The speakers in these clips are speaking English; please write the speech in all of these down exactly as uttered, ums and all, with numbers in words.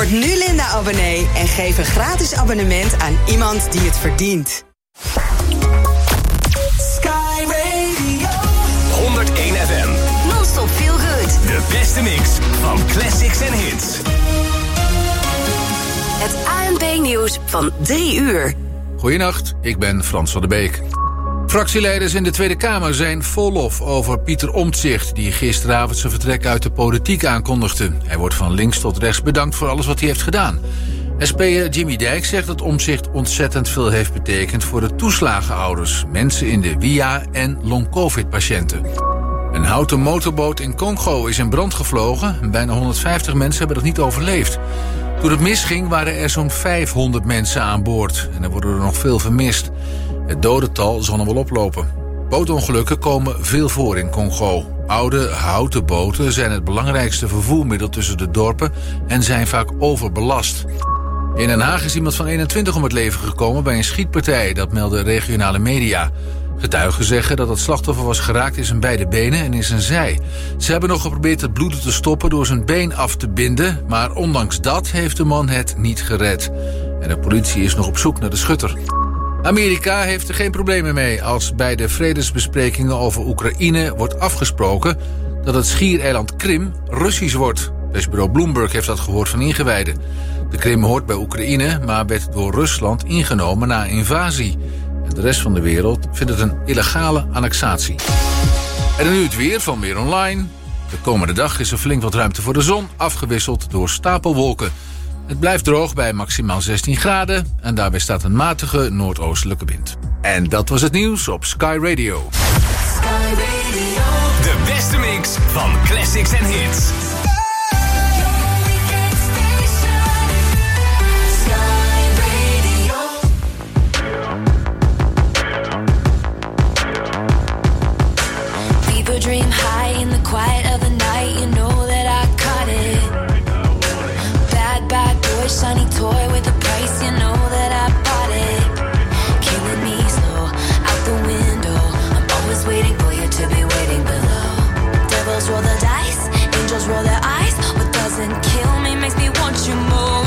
Word nu Linda-abonnee en geef een gratis abonnement aan iemand die het verdient. Sky Radio honderdéén F M. Non-stop feel good. De beste mix van classics en hits. Het A N P-nieuws van drie uur. Goedenacht, ik ben Frans van der Beek. Fractieleiders in de Tweede Kamer zijn vol lof over Pieter Omtzigt, die gisteravond zijn vertrek uit de politiek aankondigde. Hij wordt van links tot rechts bedankt voor alles wat hij heeft gedaan. S P'er Jimmy Dijk zegt dat Omtzigt ontzettend veel heeft betekend voor de toeslagenouders, mensen in de W I A en long-covid-patiënten. Een houten motorboot in Congo is in brand gevlogen. Bijna honderdvijftig mensen hebben dat niet overleefd. Toen het misging waren er zo'n vijfhonderd mensen aan boord. En er worden er nog veel vermist. Het dodental zal nog wel oplopen. Bootongelukken komen veel voor in Congo. Oude, houten boten zijn het belangrijkste vervoermiddel tussen de dorpen en zijn vaak overbelast. In Den Haag is iemand van eenentwintig om het leven gekomen bij een schietpartij. Dat melden regionale media. Getuigen zeggen dat het slachtoffer was geraakt in zijn beide benen en in zijn zij. Ze hebben nog geprobeerd het bloeden te stoppen door zijn been af te binden, maar ondanks dat heeft de man het niet gered. En de politie is nog op zoek naar de schutter. Amerika heeft er geen problemen mee als bij de vredesbesprekingen over Oekraïne wordt afgesproken dat het schiereiland Krim Russisch wordt. Persbureau Bloomberg heeft dat gehoord van ingewijden. De Krim hoort bij Oekraïne, maar werd door Rusland ingenomen na invasie. En de rest van de wereld vindt het een illegale annexatie. En dan nu het weer van Weer Online. De komende dag is er flink wat ruimte voor de zon, afgewisseld door stapelwolken. Het blijft droog bij maximaal zestien graden en daarbij staat een matige noordoostelijke wind. En dat was het nieuws op Sky Radio. Sky Radio De beste mix van classics en hits. Dream high in the quiet of the night, you know that I caught it. Bad, bad boy, shiny toy with a price, you know that I bought it. Killing me slow, out the window, I'm always waiting for you to be waiting below. Devils roll the dice, angels roll their eyes. What doesn't kill me makes me want you more.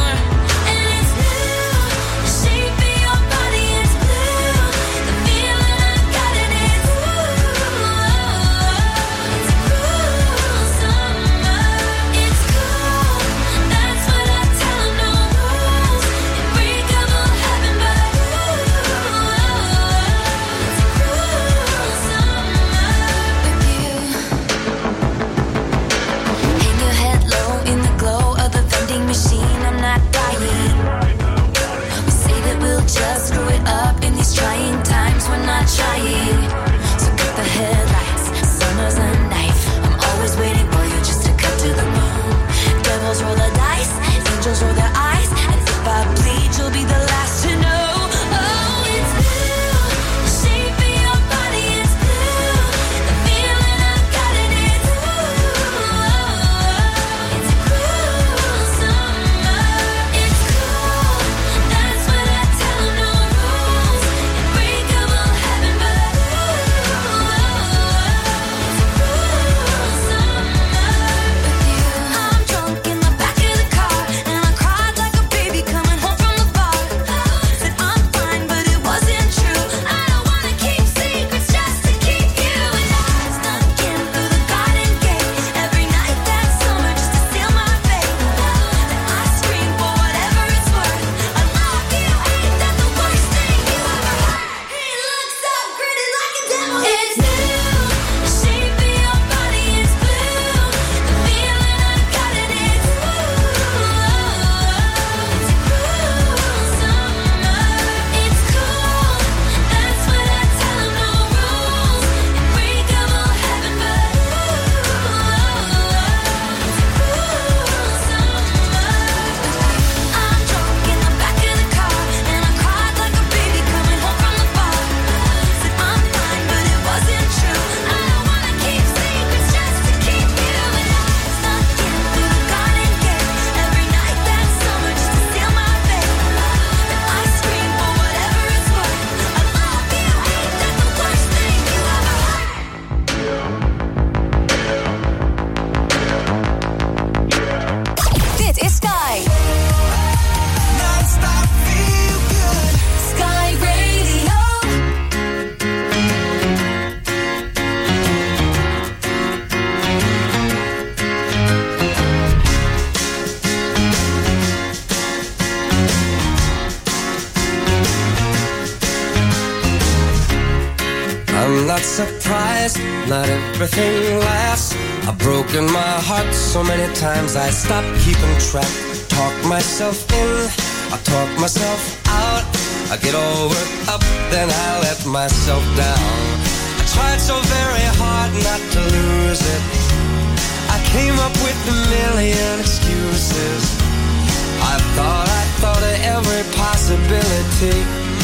eyes, not everything lasts. I've broken my heart so many times I stopped keeping track. Talk myself in, I talk myself out. I get all worked up, then I let myself down. I tried so very hard not to lose it. I came up with a million excuses. I thought, I thought of every possibility.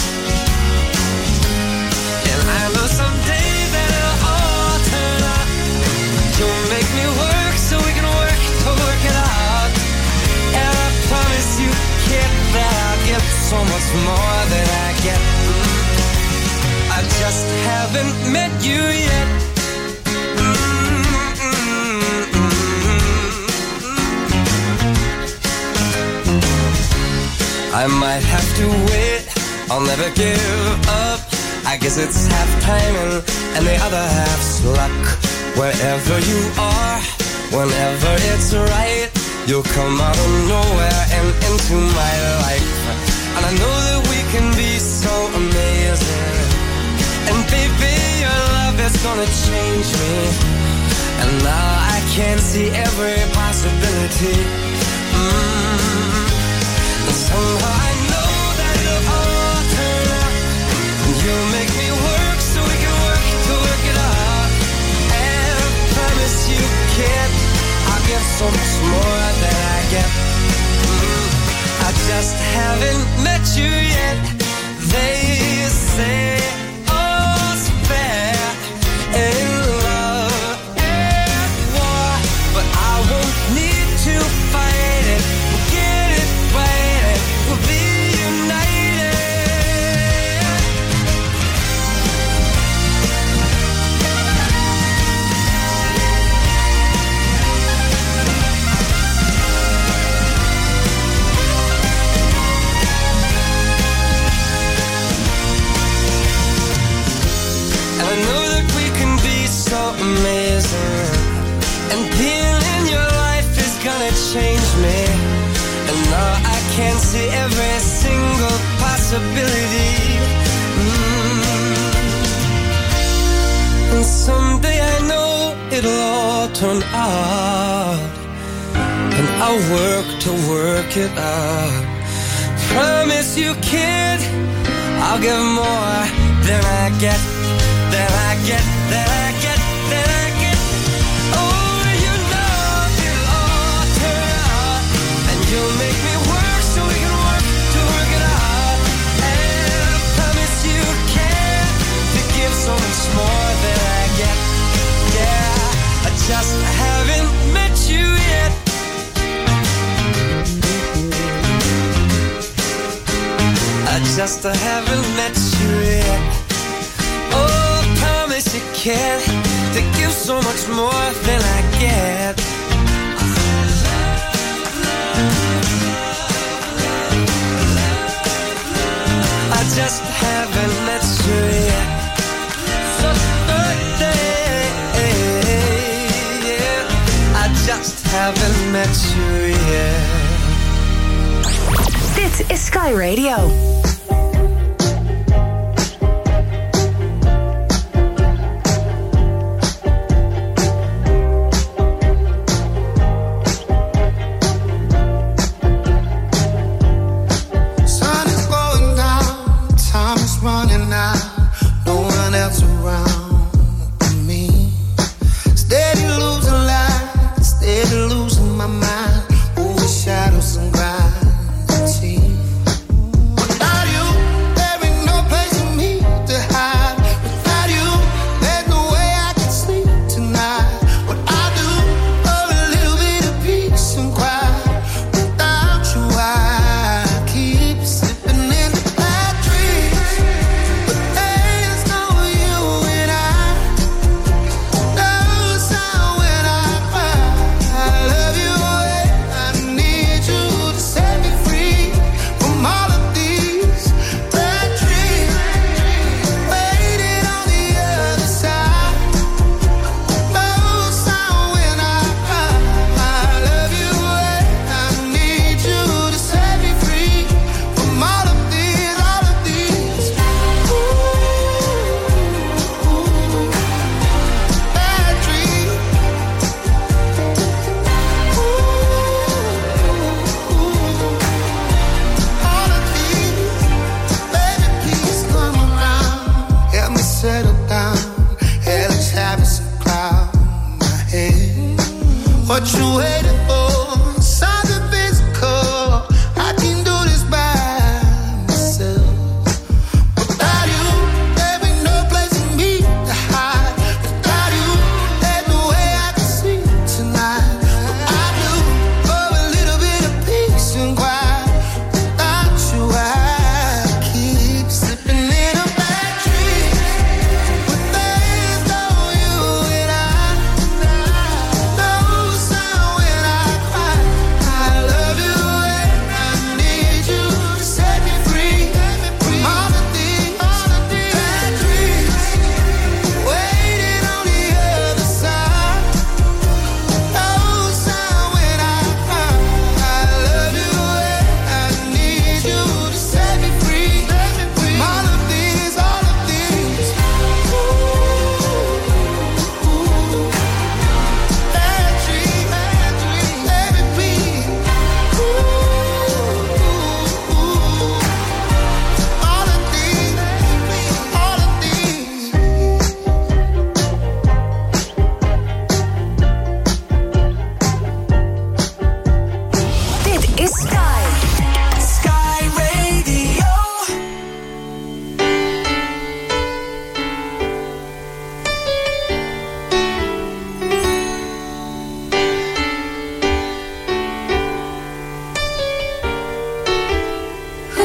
And I know someday that it'll all turn out. You'll make me work so we can work to work it out. And I promise you, kid, that I'll get so much more than I get. I just haven't met you yet. I might have to wait, I'll never give up. I guess it's half timing and the other half's luck. Wherever you are, whenever it's right, you'll come out of nowhere and into my life. And I know that we can be so amazing. And baby, your love is gonna change me. And now I can see every possibility. Mm. And somehow I know that it'll all turn out. And you'll make me work so we can work to work it out. And I promise you, kid, I'll get so much more than I get. Mm. I just haven't met you yet. They say all's fair in love and war, but I won't need to fight it. We'll get it right, we'll be united. And I know that we can be so amazing. And being in your life is gonna change me. And now I can see every single possibility. Mm. And someday I know it'll all turn out. And I'll work to work it out. Promise you, kid, I'll give more than I get, than I get, than I get, than I get. Oh, you know it'll all turn out. And you'll make me work so we can work to work it out. And I promise you can to give so much more than I get. Yeah, I just haven't met you yet. I just haven't met you yet. Oh, promise you can to give so much more than I get. I just haven't met you yet. So birthday, yeah. I just haven't met you yet. Dit is Sky Radio. Shadows and gravity. Without you what you waiting for. Something physical, I can do this by myself. Without you, there be no place for me to hide. Without you, there's no way I can sleep tonight. But I do for a little bit of peace and quiet. Without you, I keep slipping in a bad dream. But there's no you and I. No sound when I cry. I love you and I need you to set me free. From all the things, bad dreams, waiting on the other side. No sound when I cry. I love you and I need you to set me free. From all the things, all the things. Bad dream, bad dream, let me be. All the things, all the things. Dit is Sky. Sky Radio. Who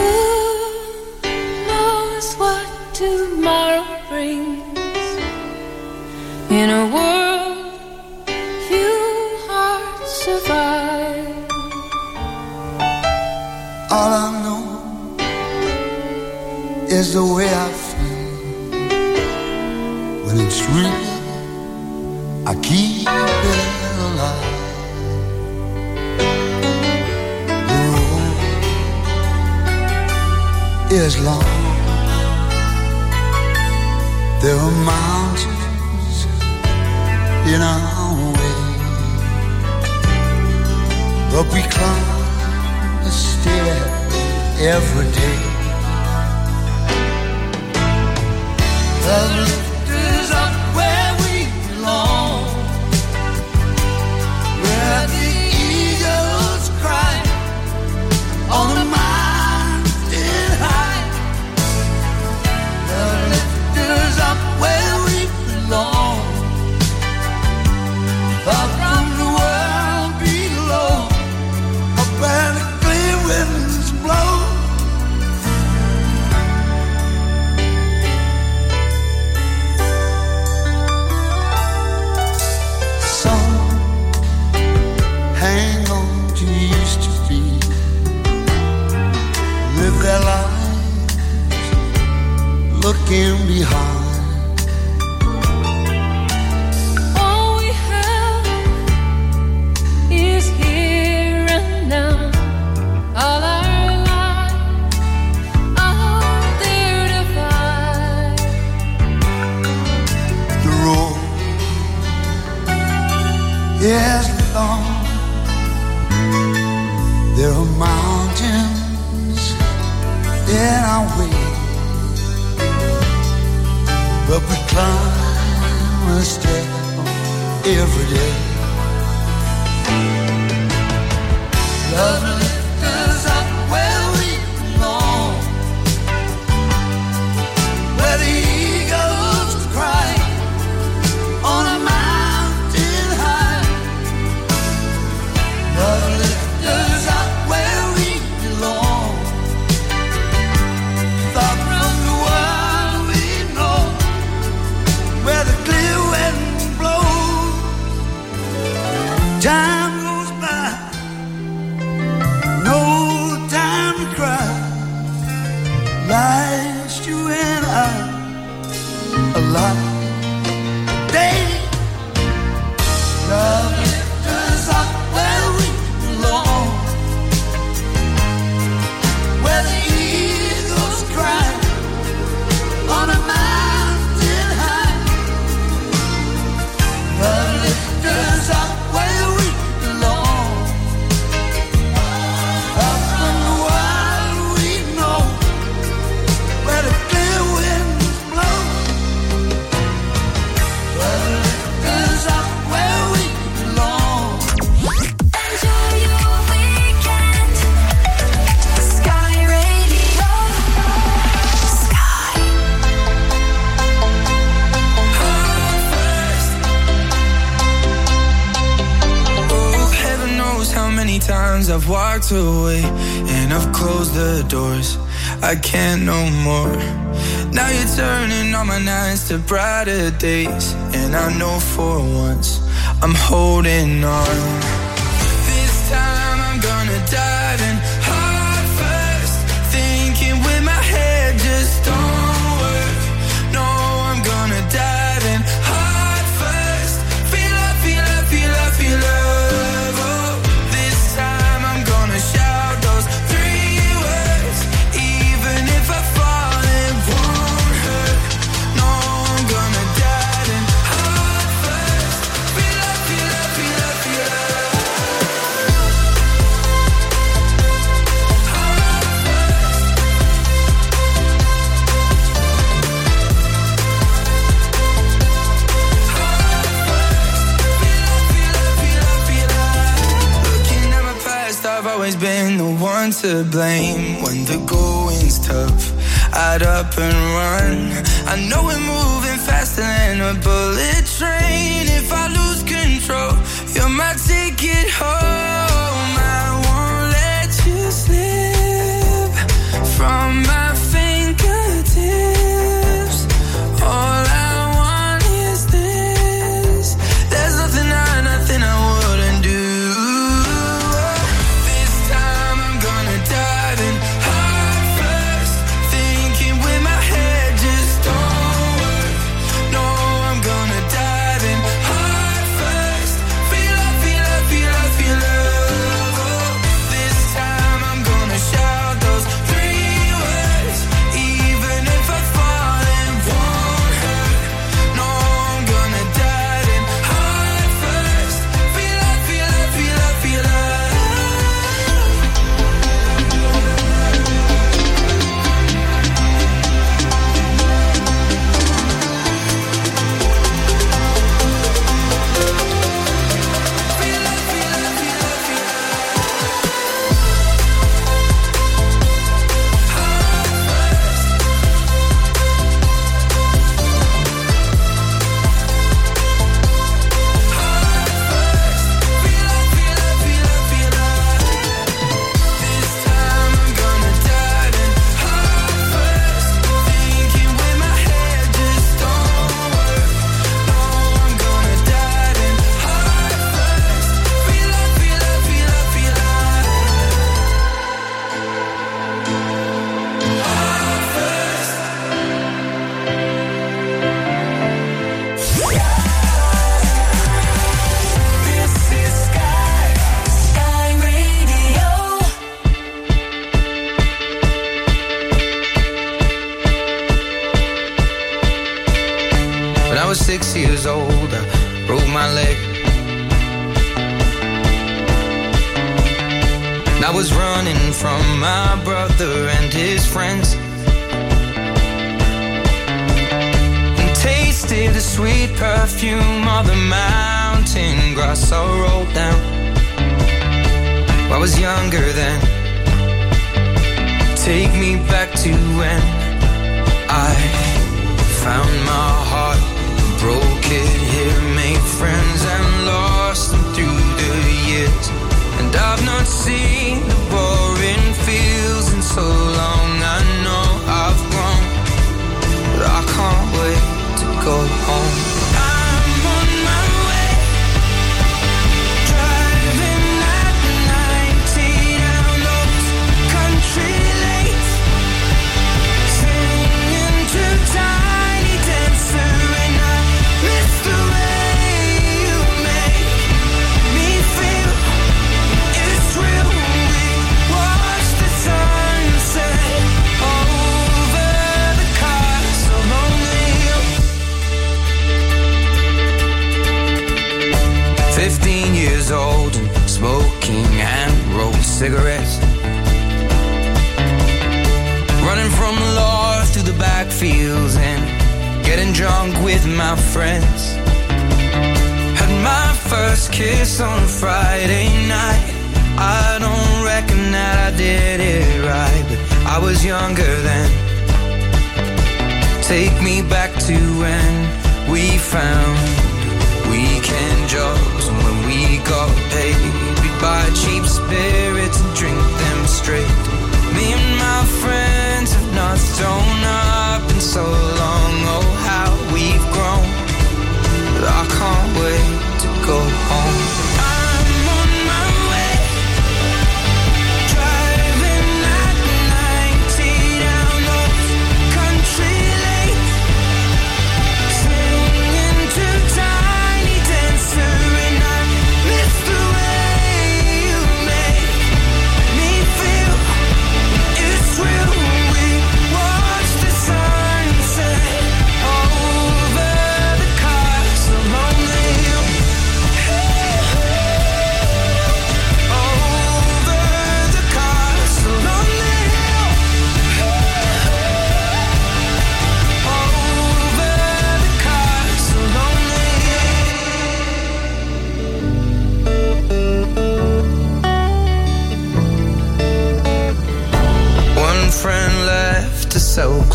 knows what tomorrow brings? In a world few hearts survive. All I know is the way I feel when it's real. I keep it alive. The road is long. There are mountains in our way, but we climb a stair every day. The lift is up where we belong, where the eagles cry on the mountain high. The lift is up where we belong, far from the world below, up where the clear winds blow. Some hang on to used to be, live their lives looking behind. All we have is here and now. All our lives are there to find. The road is long. There are mountains in our way, but we climb a step every day. Love lift us up where we belong, where the eagles cry on a mountain high. Love lift us up where we belong, far from the world we know, where the clear wind blows. Time goes by, no time to cry. Life's you and I alive. Day, love lift us up where we belong, where the eagles cry on a mountain high. Love lift us up where we belong. times I've walked away and I've closed the doors. I can't no more. Now you're turning all my nights to brighter days, and I know for once I'm holding on. This time I'm gonna dive in heart first, thinking with my head just don't work. No, I'm gonna dive in heart first. Feel love, feel love, feel love, feel love. Oh, this time I'm gonna shout those three words, even if I fall, it won't hurt. No, I'm gonna dive in heart first. Feel love, feel love, feel love, feel love. I've always been the one to blame. When the going's tough, I'd up and run. I know we're moving faster than a bullet train. If I lose control, you're my ticket home. I won't let you slip from my fingertips. All I want is this. There's nothing I, nothing I wouldn't do. Six years old, I broke my leg. I was running from my brother and his friends, and tasted the sweet perfume of the mountain grass I rolled down. I was younger then. Take me back to when I found my heart, broke it here, made friends and lost them through the years. And I've not seen the boring fields in so long. I know I've grown, but I can't wait to go home. I'm on my way, driving at ninety down those country lanes, singing to Tiny Dancer. Fifteen years old and smoking and rolled cigarettes, running from the law through the backfields and getting drunk with my friends. Had my first kiss on a Friday night. I don't reckon that I did it right, but I was younger then. Take me back to when we found weekend jobs, and when we got paid, we'd buy cheap spirits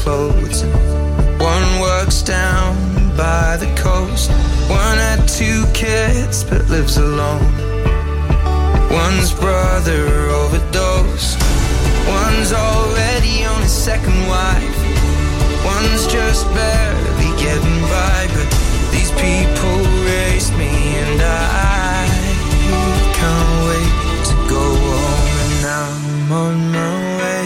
clothes. One works down by the coast. One had two kids but lives alone. One's brother overdosed. One's already on his second wife. One's just barely getting by. But these people raised me and I can't wait to go home. And I'm on my way.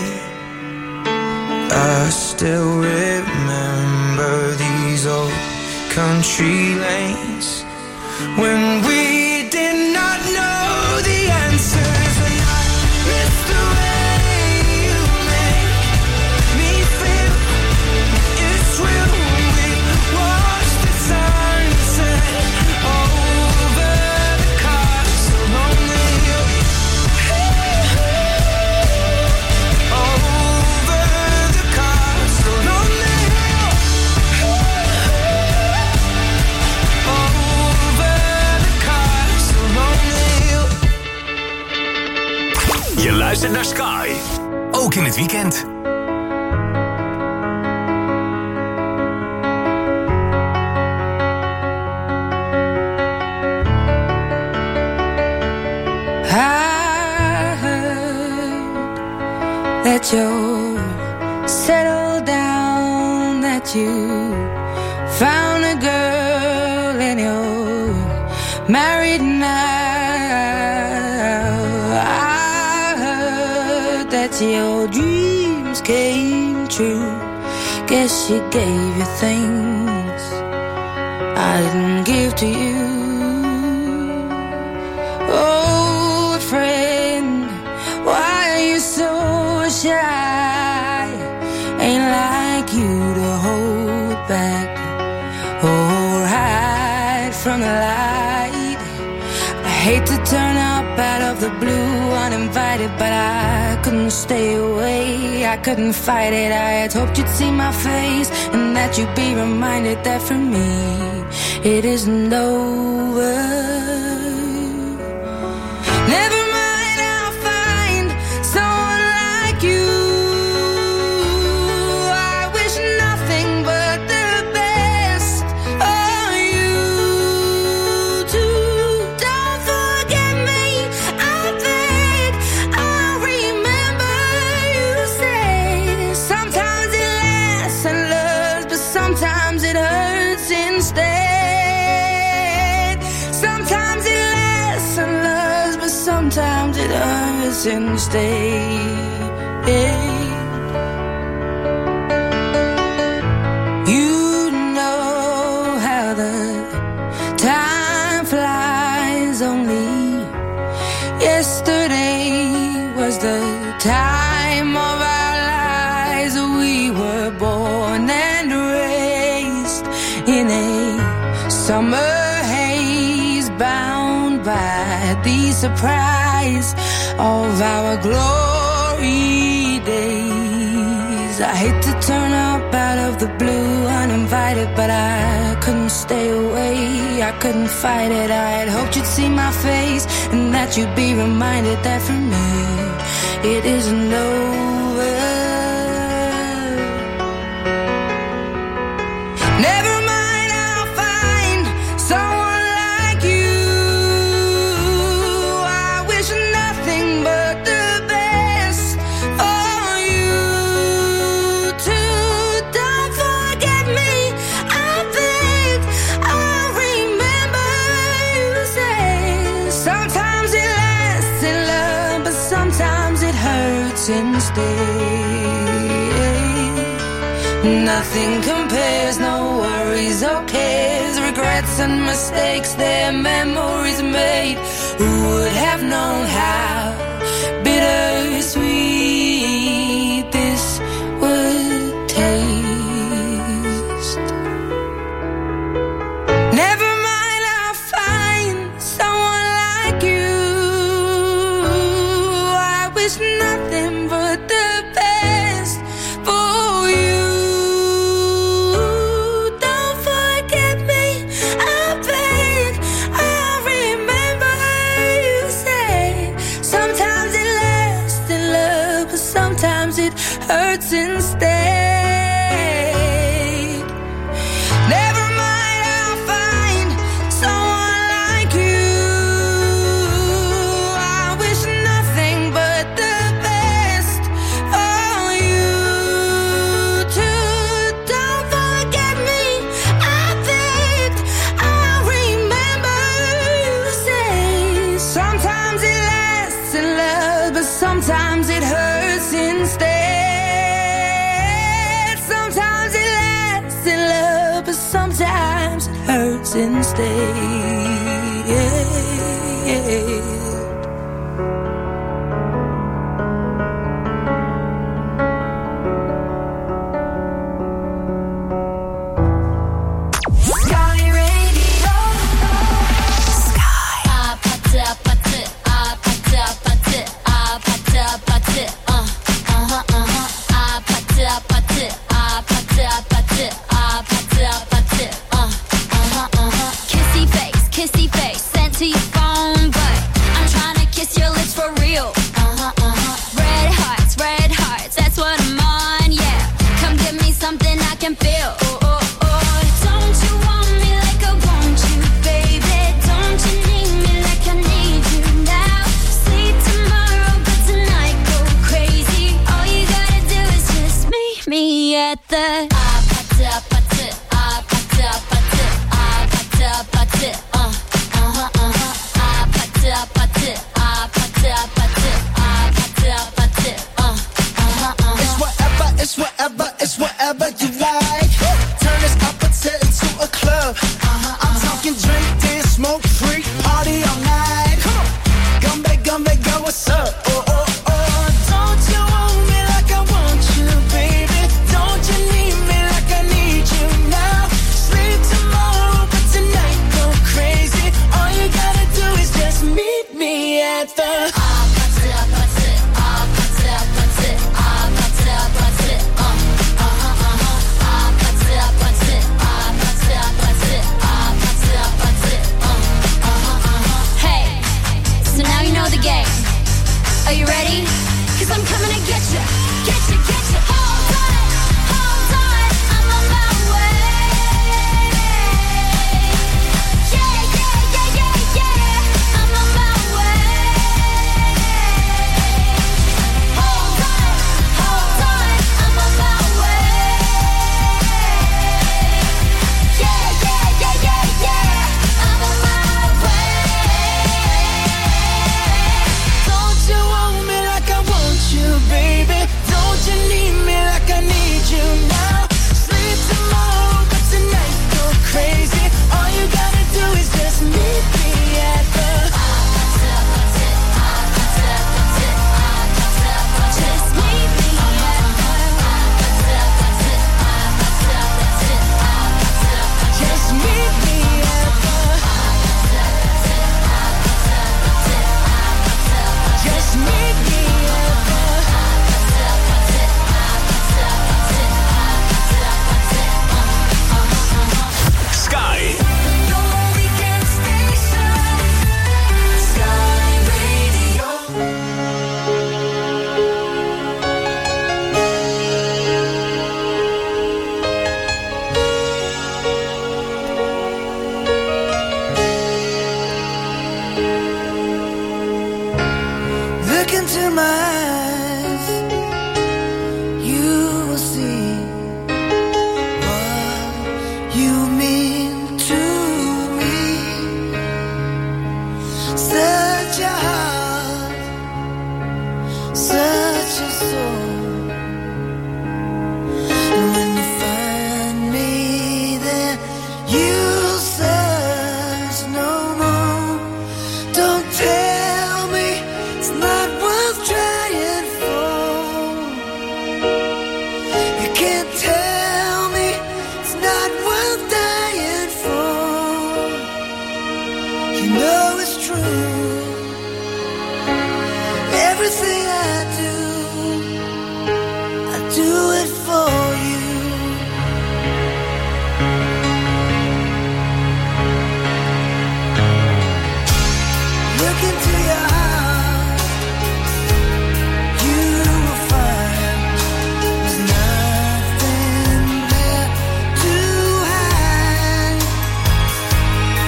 I still remember these old country lanes when we did not know the answers. And I miss the way you make me feel. It's real when we watch the sunset over the castle on the hill. Over the castle on the hill. Over the castle on the hill. Je luistert naar Sky. Ook in het weekend. I heard that you're settled down, that you found a girl and you're married now. I heard that your dreams came true. Guess she gave you things I didn't give to you. Old friend, why are you so shy? Ain't like you to hold back or hide from the light. I hate to turn up out of the blue uninvited, but I couldn't stay away, I couldn't fight it. I had hoped you'd see my face and that you'd be reminded that for me it isn't over. Never mind, I'll find someone like you. I wish nothing but the best for you too. Don't forget me, I beg. I remember you say sometimes it lasts and loves, but sometimes it hurts instead. Sometimes it lasts and loves, but sometimes it hurts instead. You know how the time flies. Only yesterday was the time of our lives. We were born and raised in a summer haze, bound by the surprise of our glory days. I hate to turn up out of the blue uninvited, but I couldn't stay away, I couldn't fight it. I had hoped you'd see my face and that you'd be reminded that for me it isn't over. Never mind, I'll find someone like you. I wish nothing but the best for you too. Don't forget me, I beg. I remember you say sometimes it lasts in love, but sometimes it hurts instead. Nothing compares, no worries or cares, regrets and mistakes, their memories made. Who would have known how bittersweet this would taste? Never mind, I'll find someone like you. I wish nothing but the best for you. Don't forget me, I beg. I remember you said sometimes it lasts in love, but sometimes it hurts instead. Sometimes it lasts in love, but sometimes it hurts instead. Sometimes it lasts in love, but sometimes it hurts instead.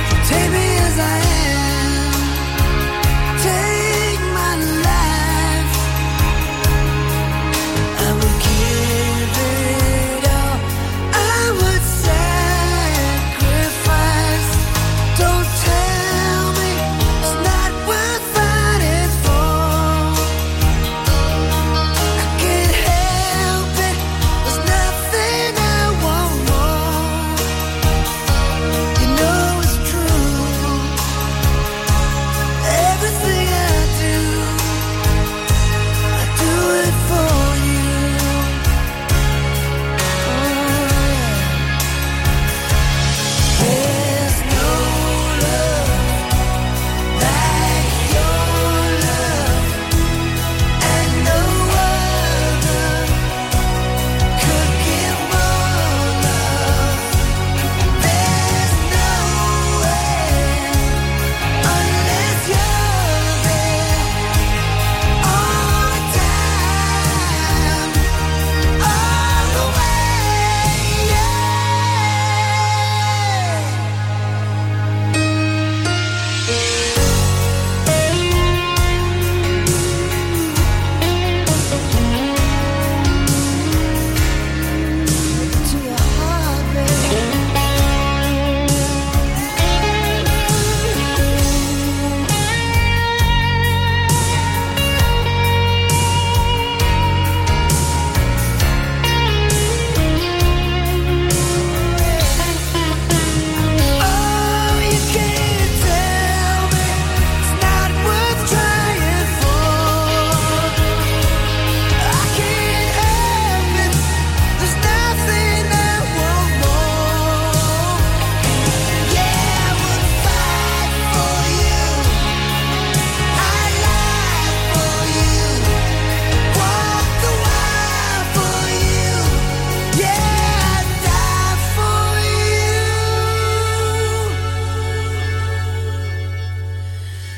Take my life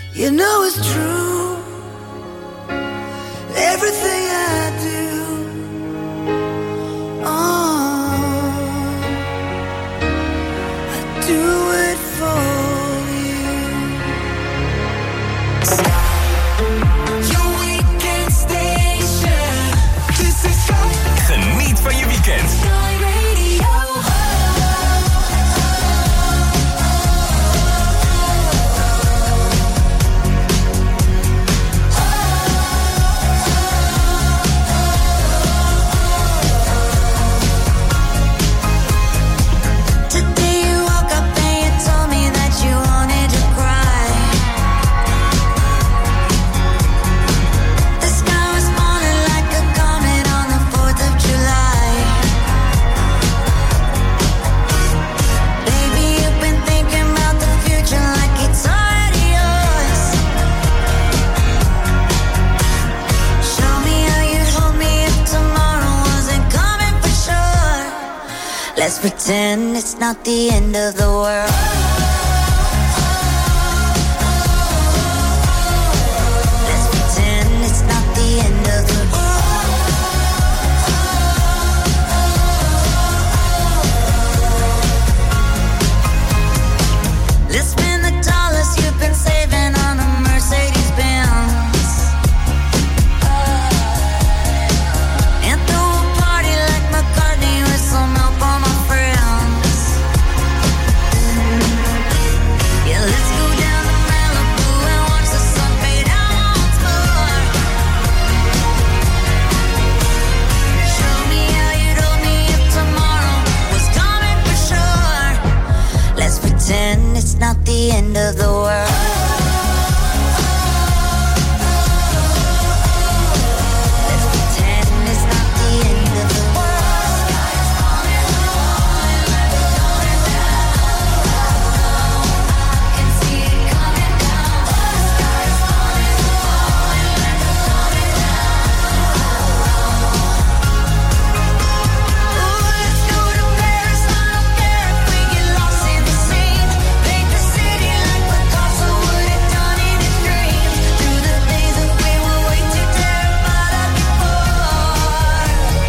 You know it's true. Everything I do, oh, I do it for you. Your weekend station. This is Sky. Geniet van je weekend. Sky Radio. Let's pretend it's not the end of the world. Let's pretend it's not the end of the world. Let's spend the dollars you've been saving on a Mercedes Benz. And throw a party like McCartney with some help on my friends. Yeah, let's go down to Malibu and watch the sun fade out once more. Show me how you'd hold me if tomorrow was coming for sure. Let's pretend it's not the end of the world. Let's pretend it's not the end of the world. I can see it coming down. The sky's falling, falling, falling down. Ooh, let's go to Paris. I don't care if we get lost in the scene. Paint the city like Picasso would have done in his dreams. Through the days that we were way too terrified of before.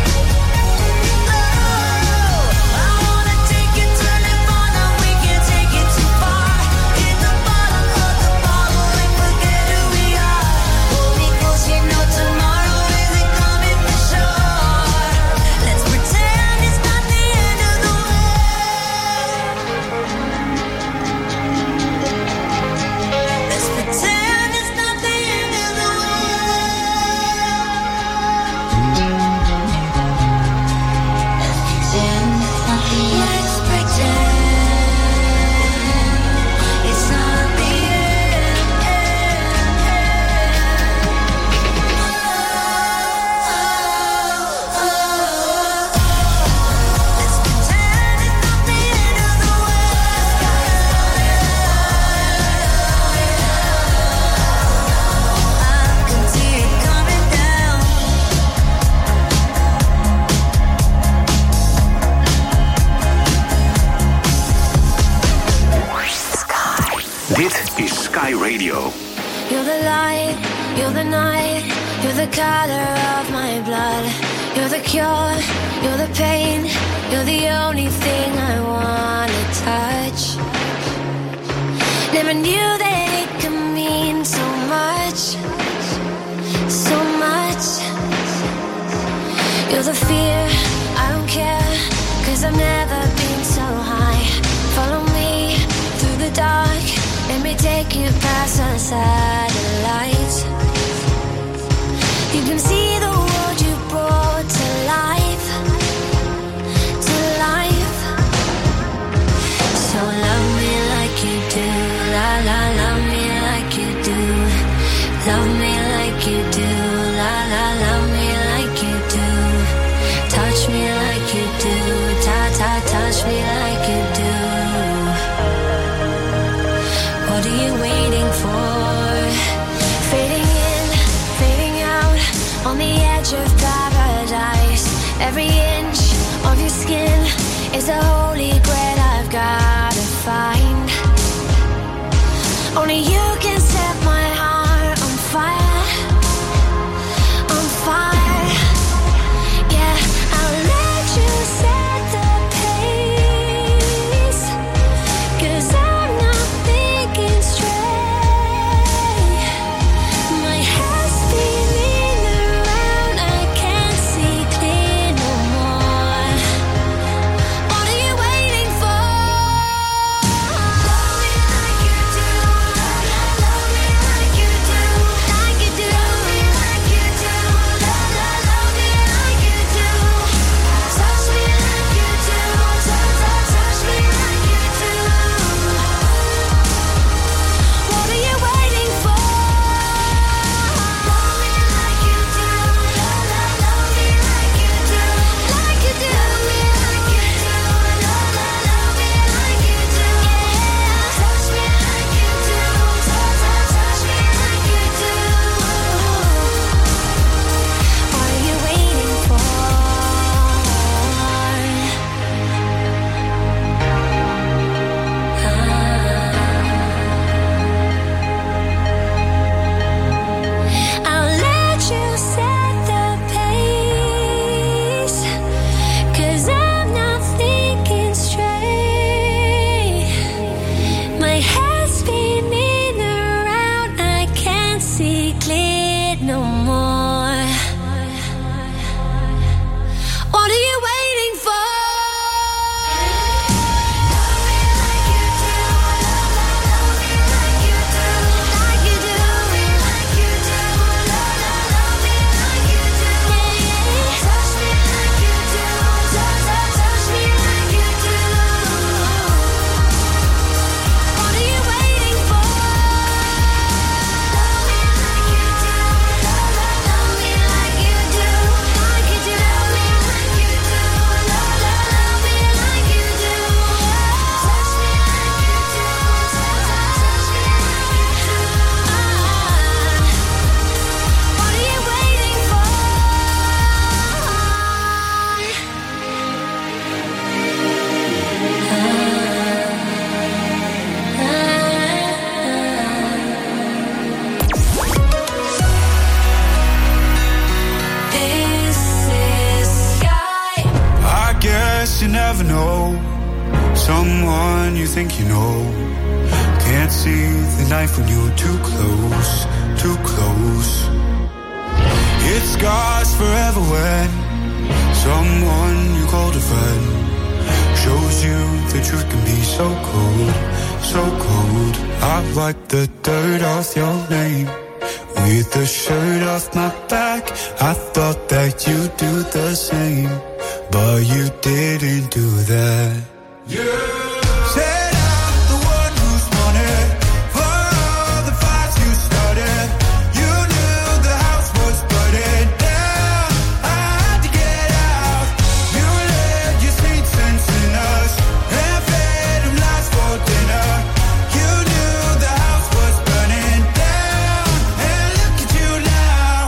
Oh, I wanna take you to Nirvana. We can't take it too far. Hit the bottom of the bottle and forget who we are. Hold me close, you know tomorrow isn't coming for sure. Let's pretend it's not the end of the world. Let's pretend it's not the end of the world. Let's pretend it's not the Dit is Sky Radio. You're the light, you're the night, you're the color of my blood. You're the cure, you're the pain, you're the only thing I wanna touch. Never knew that it could mean so much, so much. You're the fear, I don't care, cause I've never been so high. Follow me through the dark, let me take you past the satellites. You can see the world you brought to life, to life. So love me like you do, la la, love me like you do. Love me like you do, la la, love me like you do. Touch me like you do, ta ta, touch me like you do. What are you waiting for? Fading in, fading out, on the edge of paradise. Every inch of your skin is a holy grail I've gotta find. Only you can set my never know someone you think you know. Can't see the knife when you're too close, too close. It scars forever when someone you called a friend shows you the truth can be so cold, so cold. I wipe the dirt off your name with the shirt off my back. I thought that you'd do the same, but you didn't do that. Yeah. Said I'm the one who's wanted for all the fights you started. You knew the house was burning down. I had to get out. You let your sweet sense in us and fed them lies for dinner. You knew the house was burning down, and look at you now.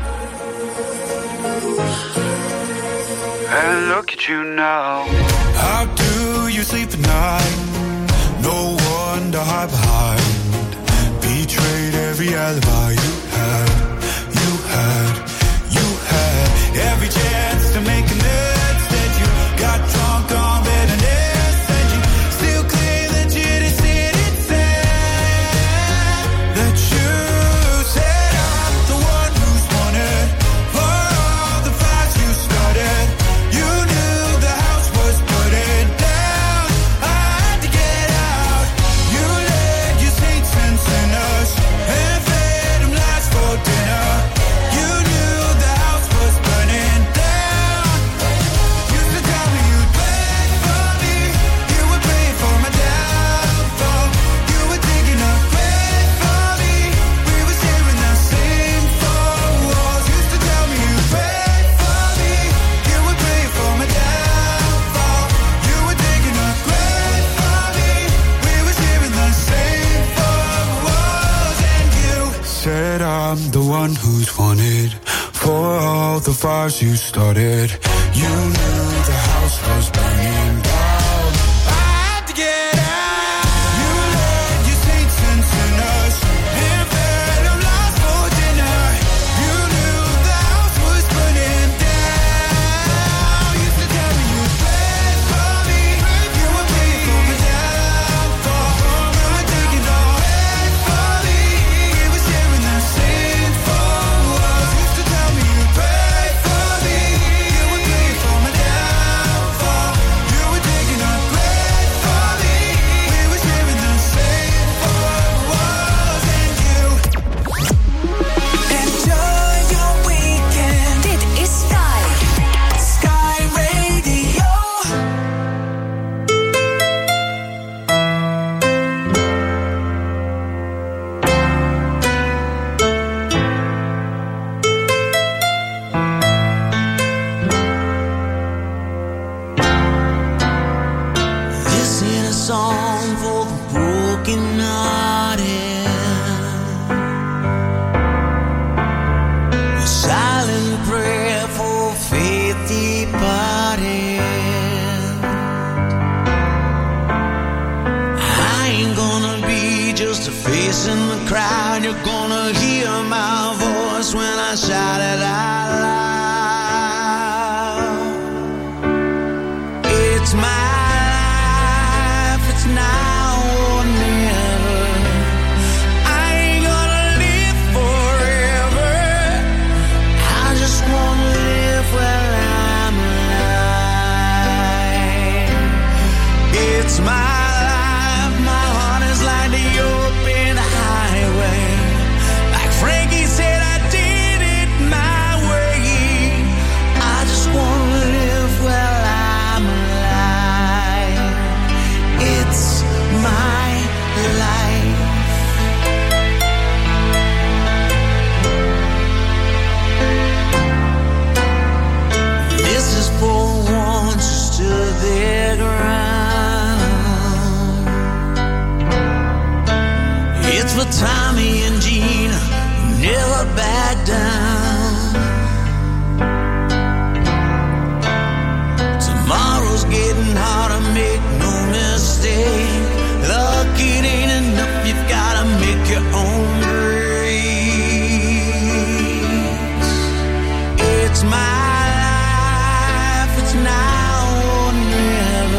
And look at you now. How do you sleep at night? No one to hide behind. Betrayed every alibi you had, you had, you had. Every chance to make amends. Said you got drunk on bitterness. Said you still claim that you didn't see it. Said that you said I'm the one who's wanted for all the fights you started. You knew the house was burning down. I had to get out. You let your saints sense in us and fed them lies for dinner. You knew the house was burning down. Used to tell me you'd pray for me. You would pray for my downfall. You were digging a grave for me. We were sharing the same four walls. Used to tell me you'd pray for me. You would pray for my downfall. You were digging a grave for me. We were sharing the same four walls. And you said I'm the one who's wanted for all the fires you started. You knew the house was burning down. I had to get out. You let your saints sense in us and fed them lies for dinner. You knew the house was burning down. Used to tell me you'd pray for me. You would pray for my downfall. You were taking all head for me. We were sharing the same four walls. Used to tell me you'd pray for me. You would pray for my downfall. You were taking a grave for me. We were sharing the same four walls. And you Enjoy your weekend. Dit is Sky. Sky Radio. This ain't a song for the broken hearted. A silent prayer for faith departed. I ain't gonna be just a face in the crowd. You're gonna hear my voice when I shout it out loud. It's my life, it's now or never. I ain't gonna live forever. I just wanna live while I'm alive. It's my life, my heart is like the open highway. Like Frankie said, I did it my way. I just wanna live while I'm alive. It's my life. This is for one who stood their ground. It's for Tommy and Gina who never back down. Tomorrow's getting harder, make no mistake. Luck, it ain't enough, you've gotta make your own grace. It's my life, it's now or never.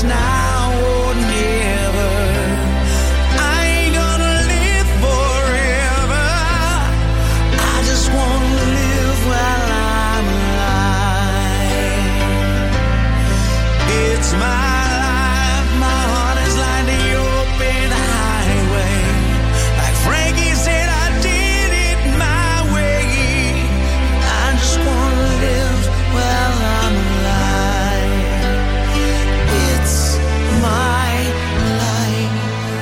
now or never. I ain't gonna live forever. I just wanna live while I'm alive. It's my life, my heart is like the open highway. Like Frankie said, I did it my way. I just wanna live while I'm alive. It's my life.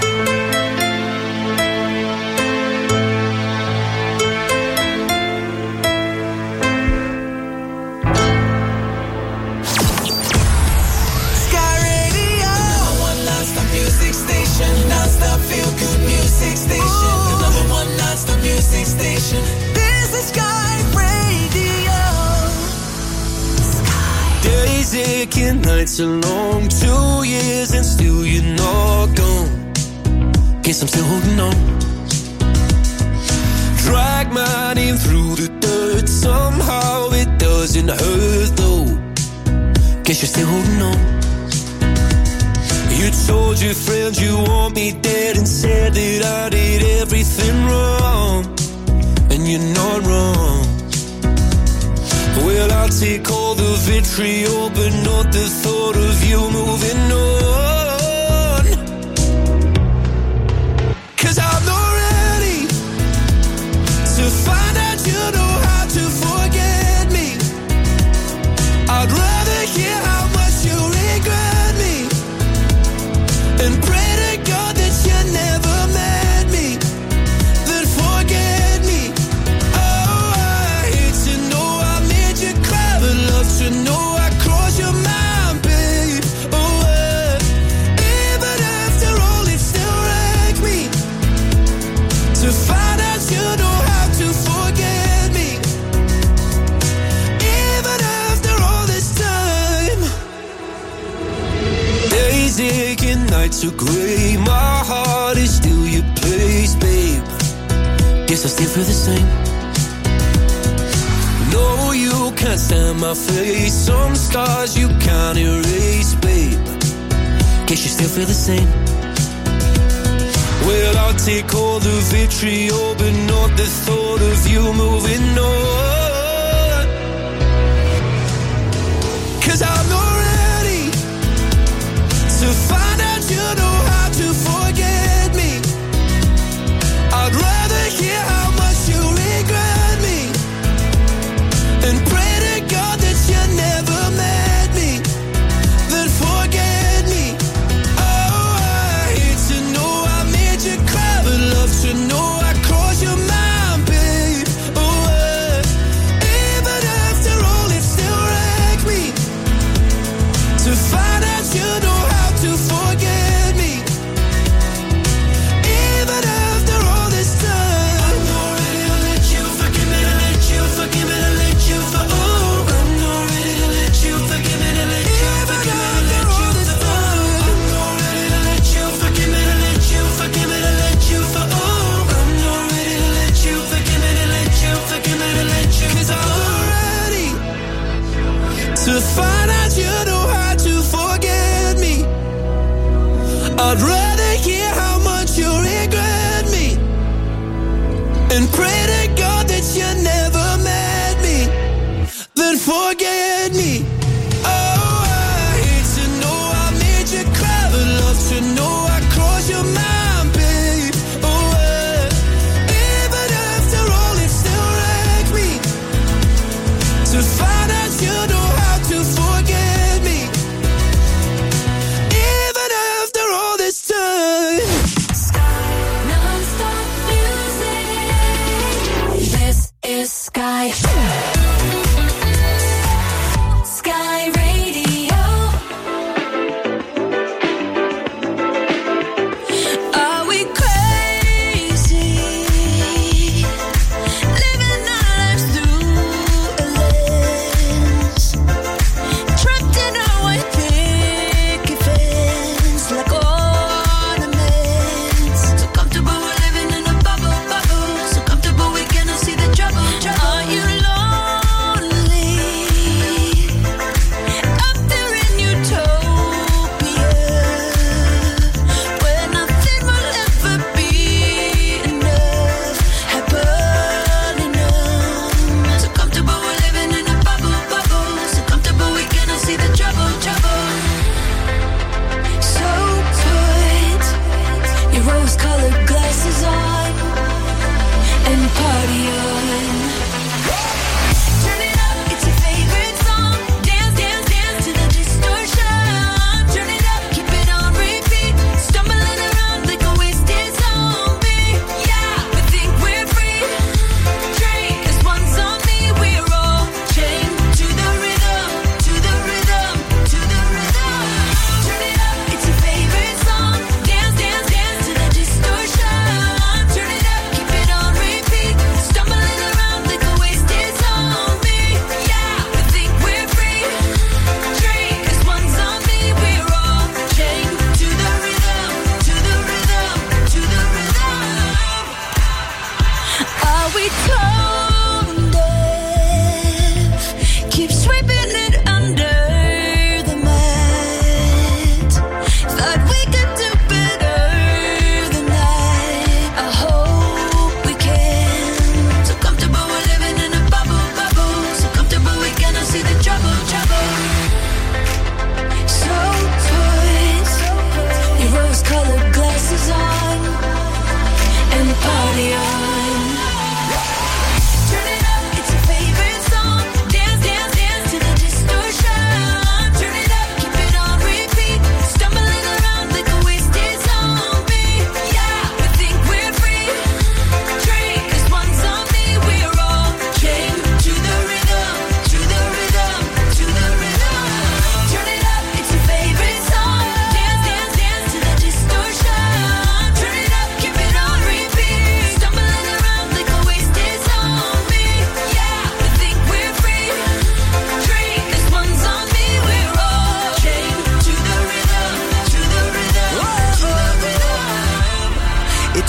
Sky Radio. Number one non-stop music station. Non-stop feel good music station. The number one non-stop music station. This is Sky Radio. Days aching, nights are long. Two years and still you're not gone. Guess I'm still holding on. Drag my name through the dirt. Somehow it doesn't hurt though. Guess you're still holding on. You told your friends you want me dead and said that I did everything wrong. And you're not wrong. Well, I'll take all the vitriol, but not the thought of you moving on. 'Cause I'm not ready to find out you know how to forget me. I'd rather hear how much you regret me and pray to God that you never met me, then forget me. Oh, I hate to know I made you cry, but love to know I crossed your mind, babe. Oh, uh, even after all, it still wrecks me to find out you know how to forget me. Even after all this time. Days aching, nights are gray. My heart is still your place, babe. Guess I still feel the same. No, you can't stand my face. Some scars you can't erase, babe. Guess you still feel the same. Well, I'll take all the vitriol, but not the thought of you moving on. 'Cause I'm not ready to find out you know how to forget me. I'd rather hear how much you regret me and pray to God that you never met me, then forget me. Oh, I hate to know I made you cry, but love to know I crossed your mind, babe. Oh, uh, even after all, it still wrecks me to find out you know how to forget me. Even after all this time. I'm not ready to let you forgive me, to let you forgive me, to let you for oh. I'm not ready to let you forgive me, to let you forgive me, to let you for oh. I'm not ready to let you forgive me, to let you forgive me, to let you for oh. I'm not ready to let you forgive me, to let you forgive me, to let you 'cause I'm not ready to find out you know how to forget me. I'd rather hear how much you regret me and pray to God that you never met me, then forget me. Oh, I hate to know I made you cry, but love to know I crossed your mind, babe. Oh, uh, even after all, it still wrecks me to find out you know how to forget me. Even after all this time.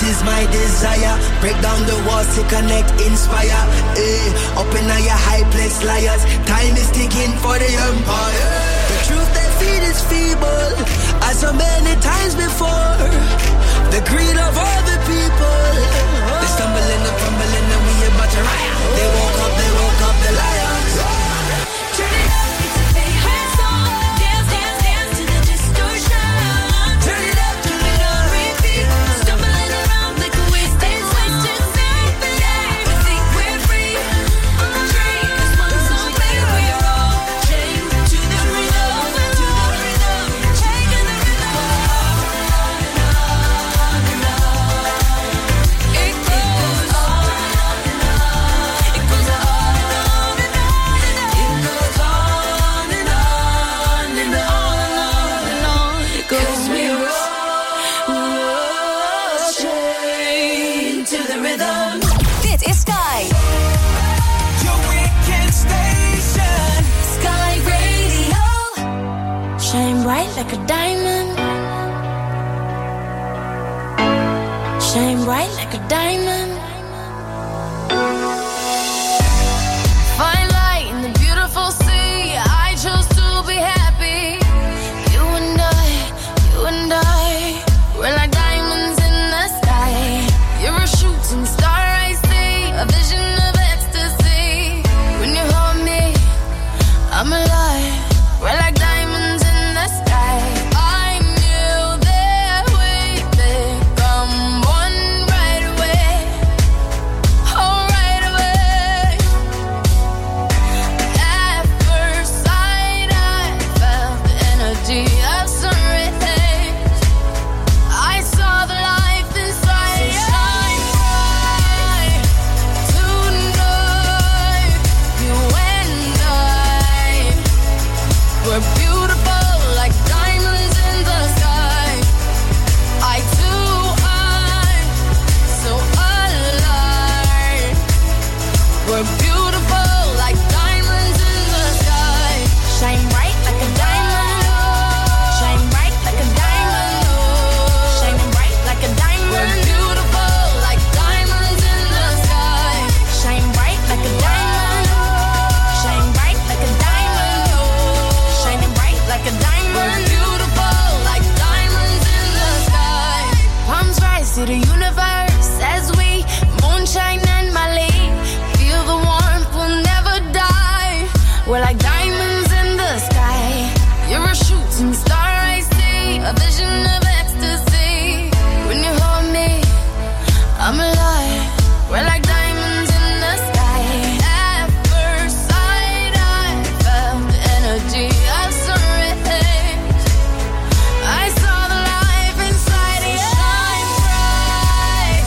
is my desire. Break down the walls to connect, inspire. Eh, up in your high place, liars. Time is ticking for the empire. The truth they feed is feeble, as so many times before. The greed of all the people. They stumbling and fumbling and we about to riot. They woke up, they woke up the lions. Turn it up, it's a favorite song. Dance, dance, dance to the distortion. Turn it up, keep it on repeat. Stumbling around like a wasted, wasted symphony. We think we're free. Dream is one song play. We're all chained to the rhythm, to the rhythm, chained to the rhythm. On and on and on. It goes on and on. It goes on and on and on. It goes on and on and on and on. It goes. We're all chained to the rhythm. Dit is Sky. Your weekend station. Sky Radio. Shine bright like a diamond. Shine bright like a diamond. Find light in the beautiful sea. I chose to be happy. You and I, you and I, we're like diamonds in the sky. You're a shooting star, I see, a vision of ecstasy. When you hold me, I'm alive. We're like diamonds in the sky. I knew that we'd become one right away. Oh, right away. At first sight, I felt the energy of sun rays. I saw the life inside. So shine bright tonight. You and I, we're beautiful like diamonds in the sky. I too, I'm so alive. We're beautiful like diamonds in the sky. Shine bright like a diamond. Shine bright like a diamond. Shining bright like a diamond. We're beautiful like diamonds in the sky. Shine bright like a diamond. Shine bright like a diamond. Shining bright like a diamond. We're beautiful like diamonds in the sky. Palms rise to the universe as we moonshine and Mali. Feel the warmth, we'll never die. We're like diamonds in the sky. You're a shooting star, I see, a vision of ecstasy. When you hold me, I'm alive. We're like diamonds in the sky. At first sight, I felt the energy of sun rays. I saw the life inside you. Shine bright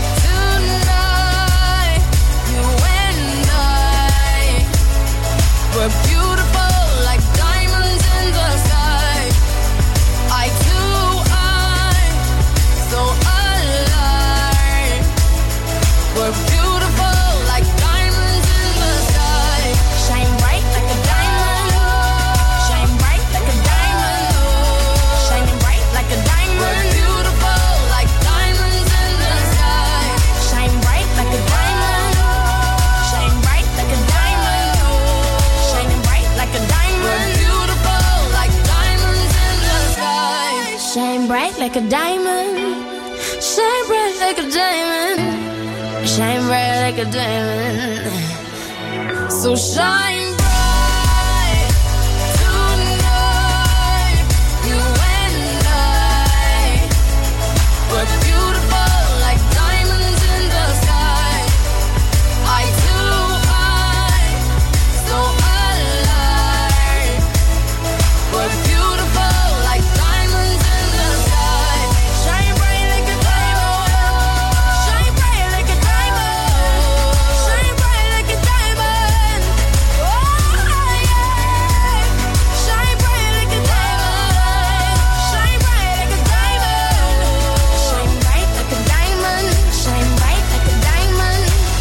tonight. You and I, we're beautiful like diamonds in the sky. I too, I'm so alive. We're beautiful like diamonds in the sky. Shine bright like a diamond. Shine bright like a diamond. Shining bright like a diamond. We're beautiful like diamonds in the sky. Shine bright like a diamond. Shine bright like a diamond. Shining bright like a diamond. We're beautiful like diamonds in the sky. Shine bright like a diamond. Shine bright like a diamond. Shine bright like a diamond. So shine bright tonight. You and I, we're beautiful like diamonds in the sky. I too, I'm so alive. We're beautiful like diamonds in the sky. Shine bright like a diamond. Shine bright like a diamond. Shine bright like a diamond. Oh yeah. Shine bright like a diamond. Shine bright like a diamond. Shine bright like a diamond. Shine bright like a diamond.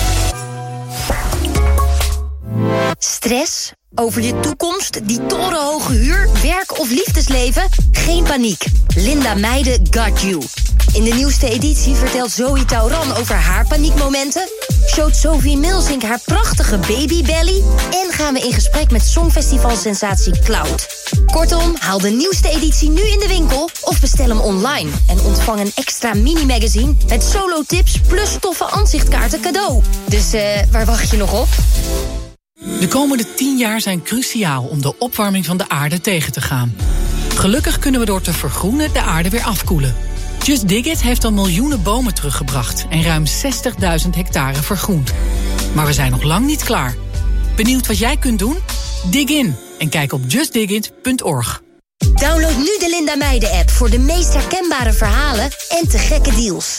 Stress over je toekomst, die torenhoge huur, werk of liefdesleven? Geen paniek. Linda Meijden got you. In de nieuwste editie vertelt Zoe Tauran over haar paniekmomenten, showt Sophie Milsink haar prachtige babybelly en gaan we in gesprek met Songfestival-sensatie Cloud. Kortom, haal de nieuwste editie nu in de winkel of bestel hem online en ontvang een extra mini-magazine met solo-tips plus toffe aanzichtkaarten cadeau. Dus uh, waar wacht je nog op? De komende tien jaar zijn cruciaal om de opwarming van de aarde tegen te gaan. Gelukkig kunnen we door te vergroenen de aarde weer afkoelen. Just Dig It heeft al miljoenen bomen teruggebracht en ruim zestigduizend hectare vergroend. Maar we zijn nog lang niet klaar. Benieuwd wat jij kunt doen? Dig in en kijk op just dig it punt org. Download nu de Linda Meijden-app voor de meest herkenbare verhalen en te gekke deals.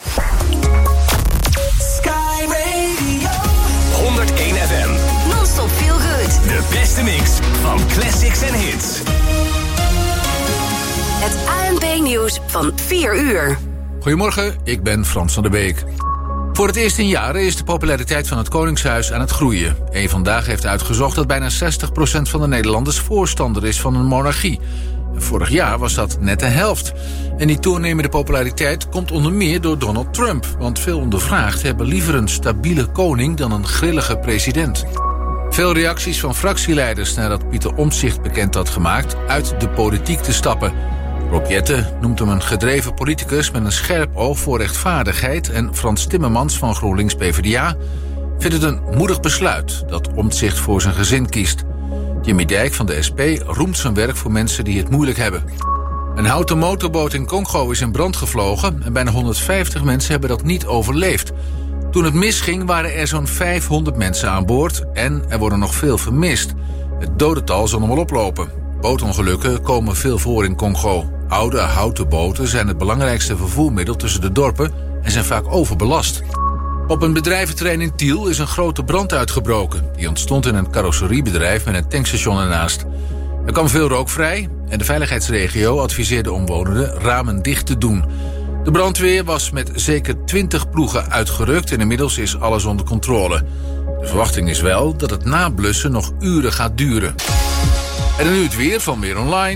Sky Radio. honderdéén F M. Non-stop feel good. De beste mix van classics en hits. Het A N P-nieuws van vier uur. Goedemorgen, ik ben Frans van der Beek. Voor het eerst in jaren is de populariteit van het Koningshuis aan het groeien. Eén Vandaag heeft uitgezocht dat bijna zestig procent van de Nederlanders voorstander is van een monarchie. Vorig jaar was dat net de helft. En die toenemende populariteit komt onder meer door Donald Trump. Want veel ondervraagden hebben liever een stabiele koning dan een grillige president. Veel reacties van fractieleiders nadat Pieter Omtzigt bekend had gemaakt uit de politiek te stappen. Rob Jetten noemt hem een gedreven politicus met een scherp oog voor rechtvaardigheid en Frans Timmermans van GroenLinks P v d A vindt het een moedig besluit dat Omtzigt voor zijn gezin kiest. Jimmy Dijk van de S P roemt zijn werk voor mensen die het moeilijk hebben. Een houten motorboot in Congo is in brand gevlogen en bijna honderdvijftig mensen hebben dat niet overleefd. Toen het misging waren er zo'n vijfhonderd mensen aan boord en er worden nog veel vermist. Het dodental zal nog wel oplopen. Bootongelukken komen veel voor in Congo. Oude houten boten zijn het belangrijkste vervoermiddel tussen de dorpen en zijn vaak overbelast. Op een bedrijventerrein in Tiel is een grote brand uitgebroken. Die ontstond in een carrosseriebedrijf met een tankstation ernaast. Er kwam veel rook vrij en de veiligheidsregio adviseerde omwonenden ramen dicht te doen. De brandweer was met zeker twintig ploegen uitgerukt en inmiddels is alles onder controle. De verwachting is wel dat het nablussen nog uren gaat duren. En dan nu het weer van Weer Online.